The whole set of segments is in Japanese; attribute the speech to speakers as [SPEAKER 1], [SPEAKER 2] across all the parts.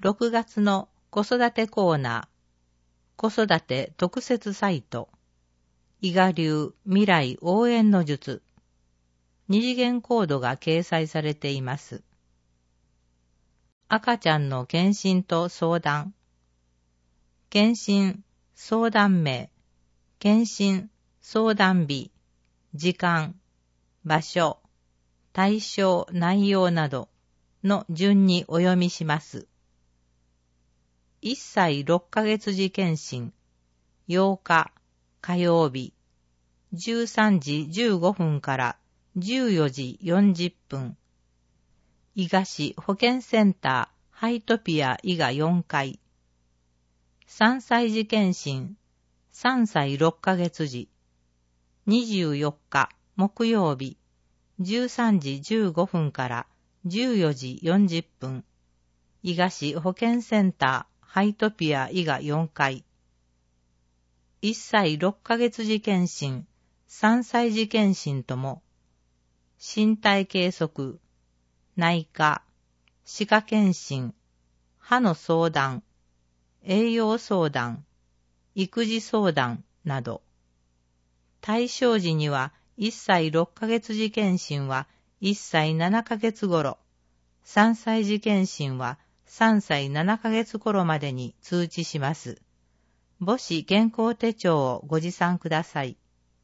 [SPEAKER 1] 6月の子育てコーナー、子育て特設サイト、伊賀流未来応援の術、二次元コードが掲載されています。赤ちゃんの検診と相談。検診、相談名、検診、相談日、時間、場所、対象、内容などの順にお読みします。1歳6ヶ月時検診、8日、火曜日、13時15分から14時40分。伊賀市保健センターハイトピア伊賀4階。3歳児検診、3歳6ヶ月時、24日木曜日、13時15分から14時40分。伊賀市保健センターハイトピア伊賀4階。1歳6ヶ月時検診、3歳児検診とも、身体計測、内科、歯科検診、歯の相談、栄養相談、育児相談など。対象時には1歳6ヶ月時検診は1歳7ヶ月頃、3歳児検診は3歳7ヶ月頃までに通知します。母子健康手帳をご持参ください。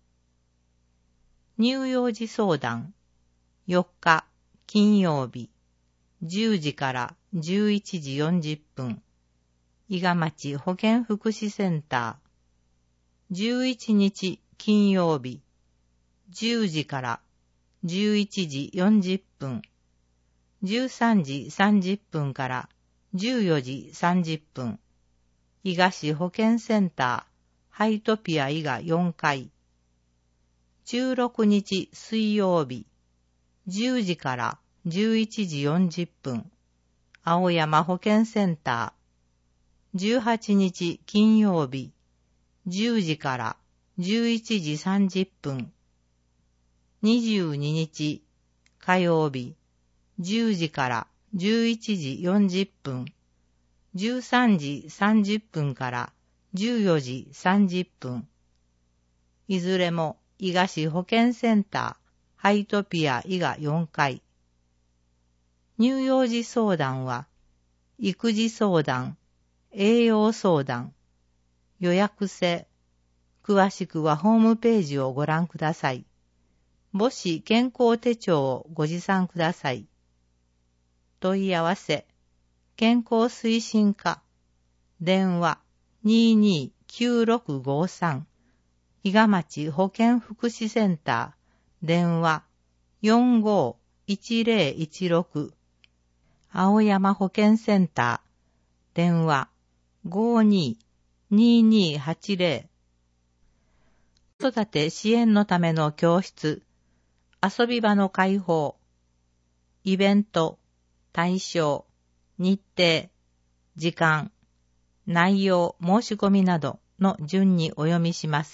[SPEAKER 1] 乳幼児相談、4日金曜日、10時から11時40分。伊賀町保健福祉センター。11日金曜日、10時から11時40分。13時30分から14時30分。伊賀市保健センターハイトピア伊賀4階。16日水曜日、10時から11時40分。青山保健センター。18日金曜日、10時から11時30分。22日火曜日、10時から11時40分。13時30分から14時30分。いずれも伊賀市保健センターハイトピア伊賀4階。乳幼児相談は、育児相談、栄養相談、予約制。詳しくはホームページをご覧ください。母子健康手帳をご持参ください。問い合わせ、健康推進課、電話229653、伊賀町保健福祉センター、電話451016、青山保健センター、電話522280。子育て支援のための教室、遊び場の開放、イベント、対象、日程、時間、内容、申し込みなどの順にお読みします。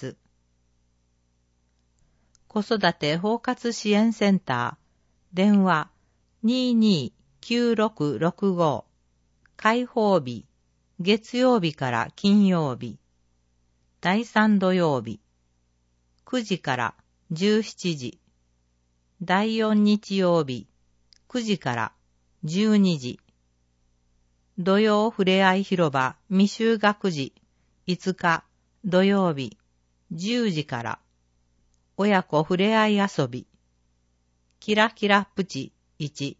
[SPEAKER 1] 子育て包括支援センター、電話229665、開放日、月曜日から金曜日、第3土曜日、9時から17時、第4日曜日、9時から12時、土曜ふれあい広場未就学児5日土曜日10時から親子ふれあい遊びキラキラプチ1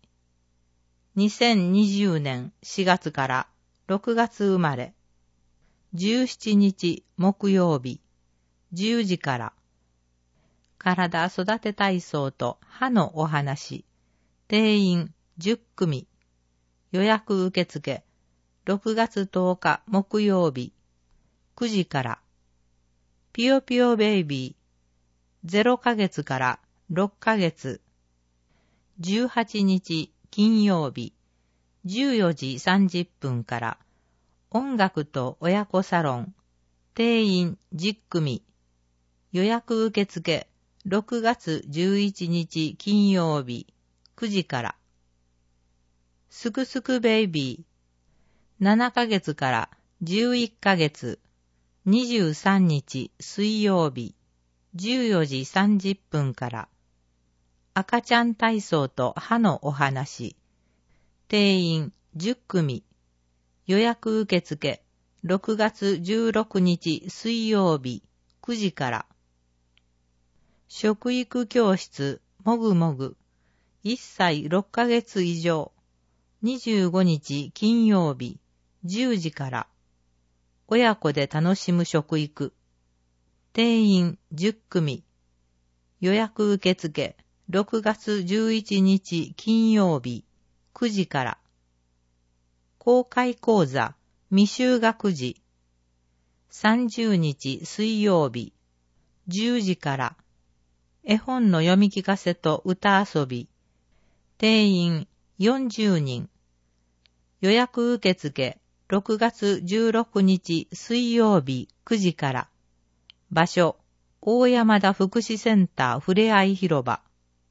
[SPEAKER 1] 2020年4月から6月生まれ17日木曜日10時から体育て体操と歯のお話定員10組予約受付6月10日木曜日9時からピヨピヨベイビー0ヶ月から6ヶ月18日金曜日14時30分から音楽と親子サロン定員10組予約受付6月11日金曜日9時からすくすくベイビー 7ヶ月から11ヶ月、23日水曜日、14時30分から、赤ちゃん体操と歯のお話、定員10組、予約受付、6月16日水曜日、9時から、食育教室、もぐもぐ、1歳6ヶ月以上、25日金曜日、10時から、親子で楽しむ食育、定員10組、予約受付、6月11日金曜日、9時から、公開講座、未就学児、30日水曜日、10時から、絵本の読み聞かせと歌遊び、定員40人、予約受付、6月16日水曜日9時から、場所、大山田福祉センターふれあい広場、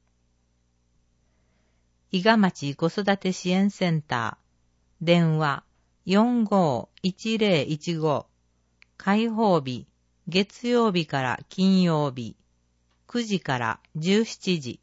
[SPEAKER 1] 伊賀町子育て支援センター、電話 45-1015、開放日、月曜日から金曜日、9時から17時。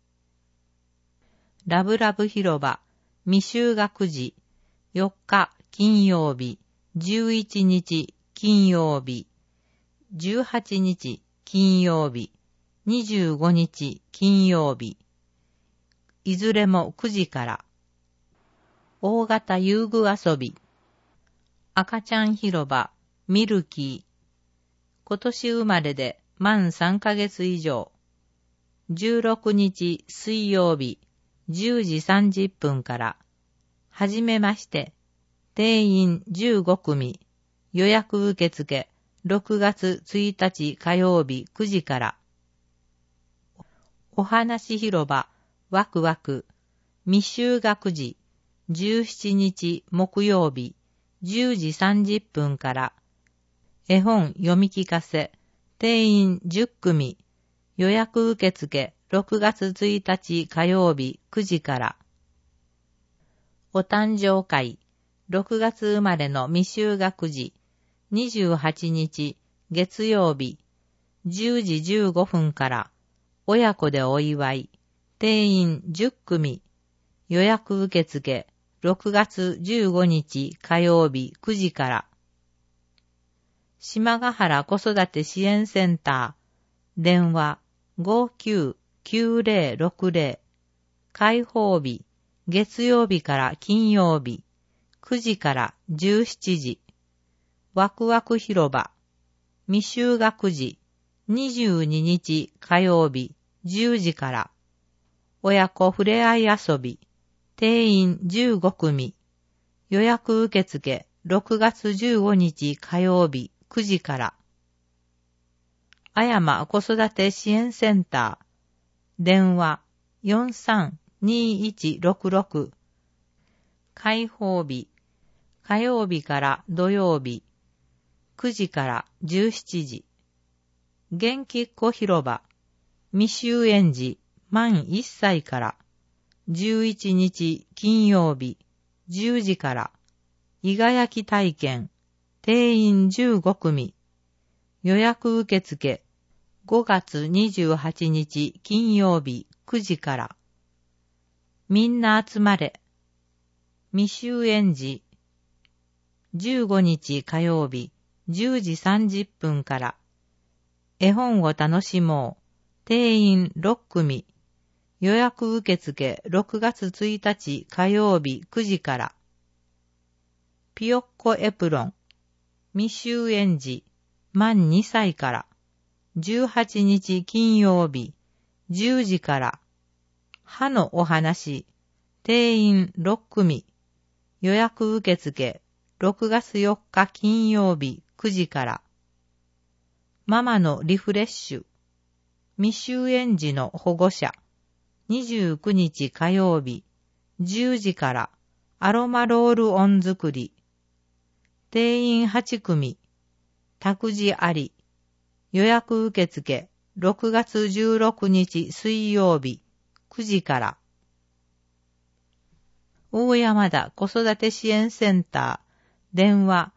[SPEAKER 1] ラブラブ広場、未就学児、4日金曜日、11日金曜日、18日金曜日、25日金曜日、いずれも9時から。大型遊具遊び、赤ちゃん広場、ミルキー、今年生まれで満3ヶ月以上、16日水曜日、10時30分から、はじめまして、定員15組、予約受付、6月1日火曜日9時から、お話広場、ワクワク、未就学児、17日木曜日、10時30分から、絵本読み聞かせ、定員10組、予約受付、6月1日火曜日9時から、お誕生会、6月生まれの未就学児、28日月曜日、10時15分から、親子でお祝い、定員10組、予約受付、6月15日火曜日9時から、島ヶ原子育て支援センター、電話 59-9060、開放日、月曜日から金曜日、9時から17時、ワクワク広場、未就学児、22日火曜日、10時から、親子ふれあい遊び、定員15組、予約受付、6月15日火曜日、9時から、あやま子育て支援センター、電話 43-2166、開放日、火曜日から土曜日、9時から17時、元気っ子広場、未就園児、満1歳から、11日金曜日、10時から、伊賀焼き体験、定員15組、予約受付、5月28日金曜日9時から、みんな集まれ、未就園児、15日火曜日、10時30分から、絵本を楽しもう、定員6組、予約受付6月1日火曜日9時から、ピヨッコエプロン、未就園児、満2歳から、18日金曜日、10時から、歯のお話、定員6組、予約受付、6月4日金曜日9時から、ママのリフレッシュ、未就園児の保護者、29日火曜日、10時から、アロマロールオン作り、定員8組、託児あり、予約受付、6月16日水曜日、9時から、大山田子育て支援センター、 電話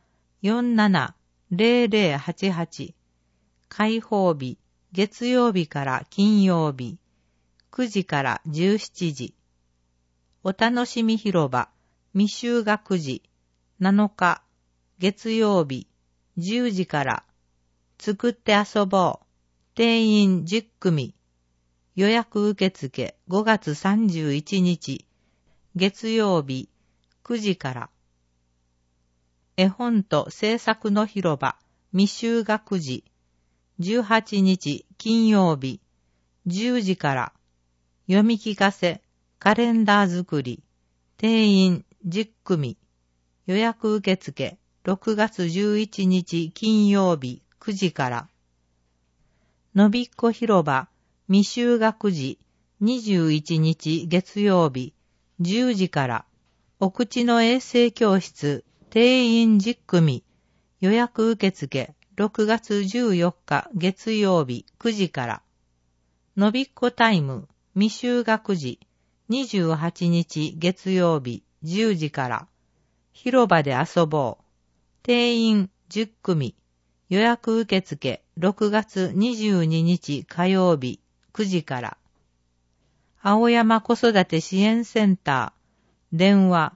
[SPEAKER 1] 470088。開放日、月曜日から金曜日、9時から17時。お楽しみ広場、未就学時、7日、月曜日、10時から、作って遊ぼう、定員10組、予約受付5月31日、月曜日、9時から。絵本と制作の広場、未就学時、18日金曜日、10時から、読み聞かせ、カレンダー作り、定員10組、予約受付6月11日金曜日9時から。のびっこ広場、未就学時、21日月曜日、10時から、お口の衛生教室、定員10組、予約受付6月14日月曜日9時から。のびっこタイム、未就学時、28日月曜日10時から。広場で遊ぼう。定員10組、予約受付6月22日火曜日9時から。青山子育て支援センター、電話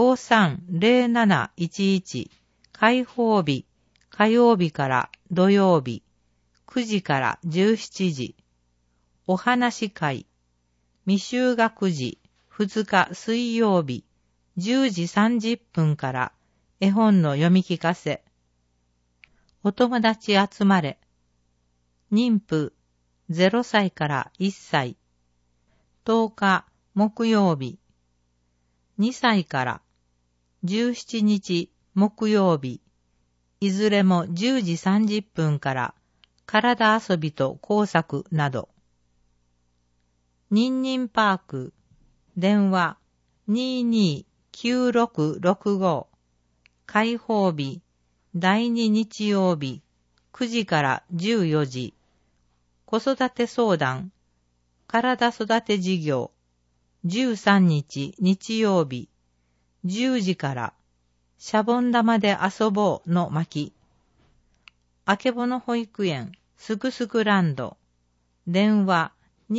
[SPEAKER 1] 530711、開放日、火曜日から土曜日、9時から17時。お話会、未就学時、2日水曜日、10時30分から絵本の読み聞かせ。お友達集まれ。妊婦0歳から1歳。10日木曜日。2歳から17日木曜日。いずれも10時30分から体遊びと工作など。ニンニンパーク。電話229665。開放日。第2日曜日。9時から14時。子育て相談。体育て事業。13日日曜日。10時から。シャボン玉で遊ぼうの巻。あけぼの保育園。すくすくランド。電話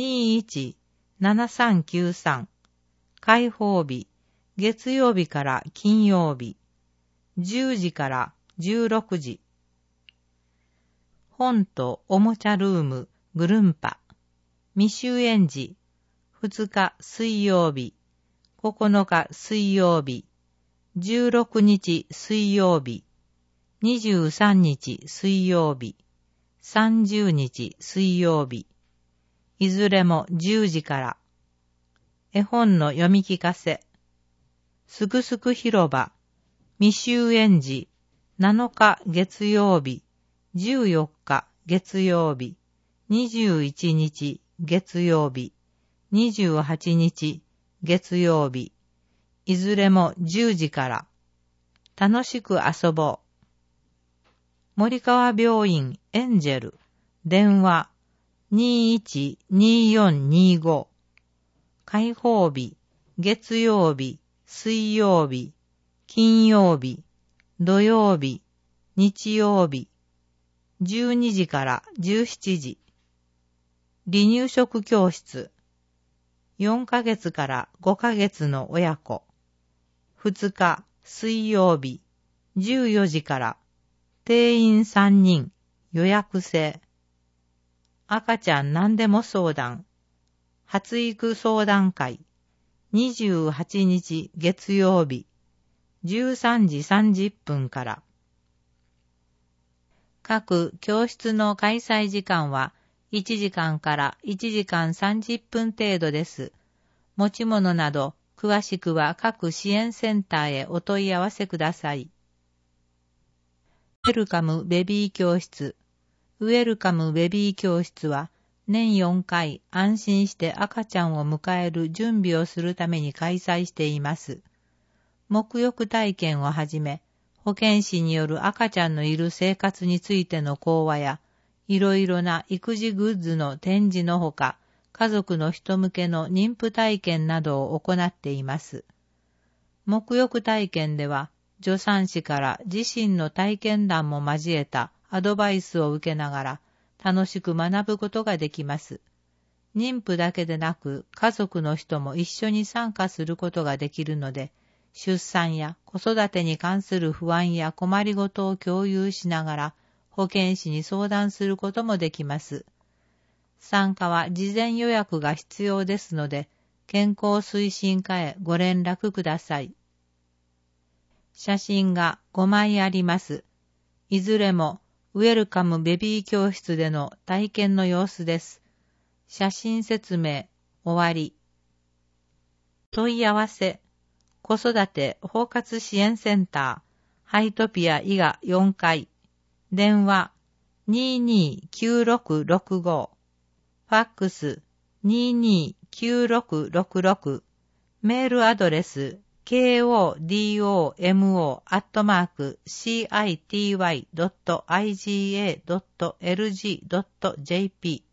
[SPEAKER 1] 217393。開放日。月曜日から金曜日。10時から16時。本とおもちゃルームグルンパ。未就園児。2日水曜日。9日水曜日。16日水曜日。23日水曜日。30日水曜日。いずれも10時から。絵本の読み聞かせ。すくすく広場。未就園児。7日月曜日。14日月曜日。21日月曜日。28日月曜日。いずれも10時から。楽しく遊ぼう。森川病院エンジェル。電話212425。開放日。月曜日。水曜日。金曜日。土曜日。日曜日。12時から17時。離乳食教室。4ヶ月から5ヶ月の親子。2日水曜日。14時から。定員3人。予約制。赤ちゃん何でも相談。発育相談会。28日月曜日。13時30分から。各教室の開催時間は1時間から1時間30分程度です。持ち物など詳しくは各支援センターへお問い合わせください。ウェルカムベビー教室。ウェルカムベビー教室は年4回安心して赤ちゃんを迎える準備をするために開催しています。沐浴体験をはじめ、保健師による赤ちゃんのいる生活についての講話や、いろいろな育児グッズの展示のほか、家族の人向けの妊婦体験などを行っています。沐浴体験では、 助産師から自身の体験談も交えたアドバイスを受けながら楽しく学ぶことができます。妊婦だけでなく家族の人も一緒に参加することができるので、出産や子育てに関する不安や困りごとを共有しながら保健師に相談することもできます。参加は事前予約が必要ですので、健康推進課へご連絡ください。写真が5枚あります。いずれもウェルカムベビー教室での体験の様子です。写真説明終わり。問い合わせ、子育て包括支援センター、ハイトピア伊賀4階、電話 229665、ファックス 229666、メールアドレス kodomo@city.iga.lg.jp